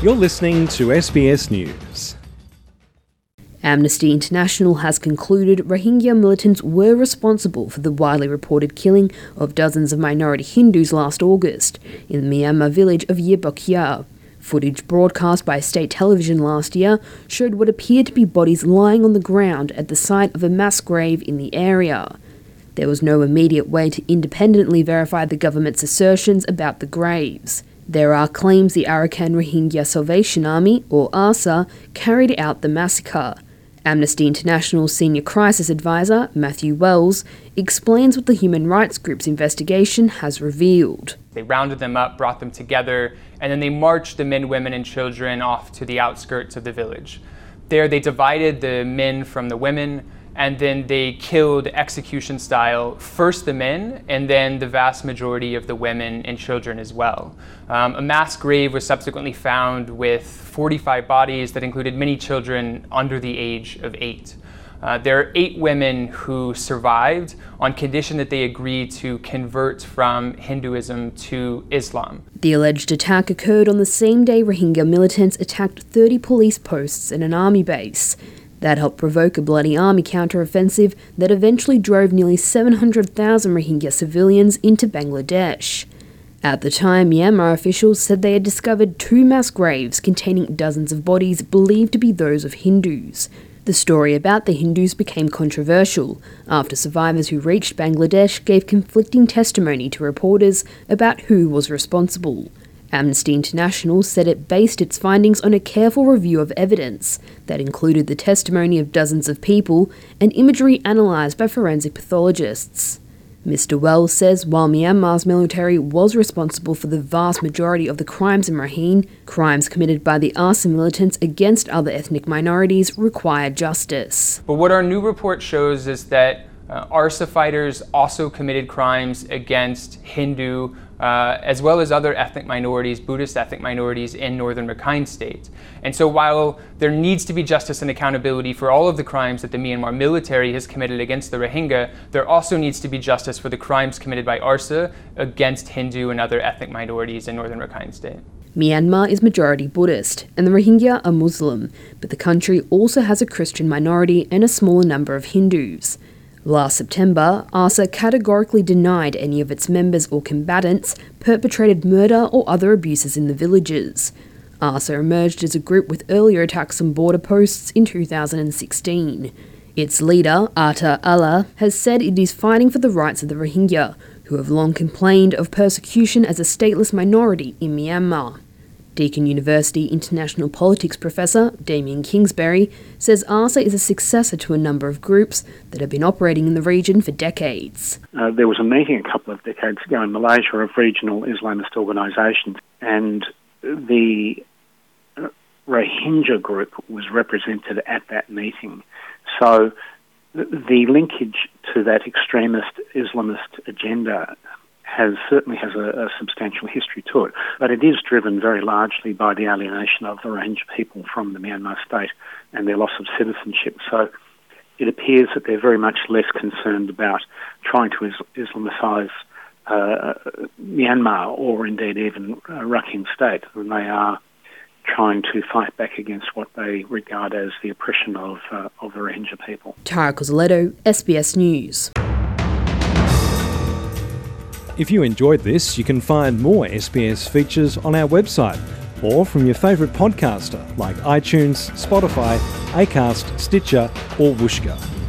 You're listening to SBS News. Amnesty International has concluded Rohingya militants were responsible for the widely reported killing of dozens of minority Hindus last August in the Myanmar village of Yirbokhya. Footage broadcast by state television last year showed what appeared to be bodies lying on the ground at the site of a mass grave in the area. There was no immediate way to independently verify the government's assertions about the graves. There are claims the Arakan Rohingya Salvation Army, or ARSA, carried out the massacre. Amnesty International Senior Crisis Advisor, Matthew Wells, explains what the human rights group's investigation has revealed. They rounded them up, brought them together, and then they marched the men, women, and children off to the outskirts of the village. There they divided the men from the women, and then they killed execution style, first the men, and then the vast majority of the women and children as well. A mass grave was subsequently found with 45 bodies that included many children under the age of 8. There are 8 women who survived on condition that they agreed to convert from Hinduism to Islam. The alleged attack occurred on the same day Rohingya militants attacked 30 police posts and an army base. That helped provoke a bloody army counter-offensive that eventually drove nearly 700,000 Rohingya civilians into Bangladesh. At the time, Myanmar officials said they had discovered 2 mass graves containing dozens of bodies believed to be those of Hindus. The story about the Hindus became controversial after survivors who reached Bangladesh gave conflicting testimony to reporters about who was responsible. Amnesty International said it based its findings on a careful review of evidence that included the testimony of dozens of people and imagery analysed by forensic pathologists. Mr. Wells says while Myanmar's military was responsible for the vast majority of the crimes in Rakhine, crimes committed by the ARSA militants against other ethnic minorities require justice. But what our new report shows is that ARSA fighters also committed crimes against Hindu as well as other ethnic minorities, Buddhist ethnic minorities in northern Rakhine State. And so while there needs to be justice and accountability for all of the crimes that the Myanmar military has committed against the Rohingya, there also needs to be justice for the crimes committed by ARSA against Hindu and other ethnic minorities in northern Rakhine State. Myanmar is majority Buddhist and the Rohingya are Muslim, but the country also has a Christian minority and a smaller number of Hindus. Last September, ARSA categorically denied any of its members or combatants perpetrated murder or other abuses in the villages. ARSA emerged as a group with earlier attacks on border posts in 2016. Its leader, Atta Allah, has said it is fighting for the rights of the Rohingya, who have long complained of persecution as a stateless minority in Myanmar. Deakin University International Politics professor Damien Kingsbury says ARSA is a successor to a number of groups that have been operating in the region for decades. There was a meeting a couple of decades ago in Malaysia of regional Islamist organisations, and the Rohingya group was represented at that meeting. So the linkage to that extremist Islamist agenda certainly has a substantial history to it, but it is driven very largely by the alienation of the Rohingya people from the Myanmar state and their loss of citizenship. So it appears that they're very much less concerned about trying to Islamicise Myanmar or indeed even Rakhine State than they are trying to fight back against what they regard as the oppression of the Rohingya people. Tara Cozzoletto, SBS News. If you enjoyed this, you can find more SBS features on our website or from your favourite podcaster like iTunes, Spotify, Acast, Stitcher or Whooshkaa.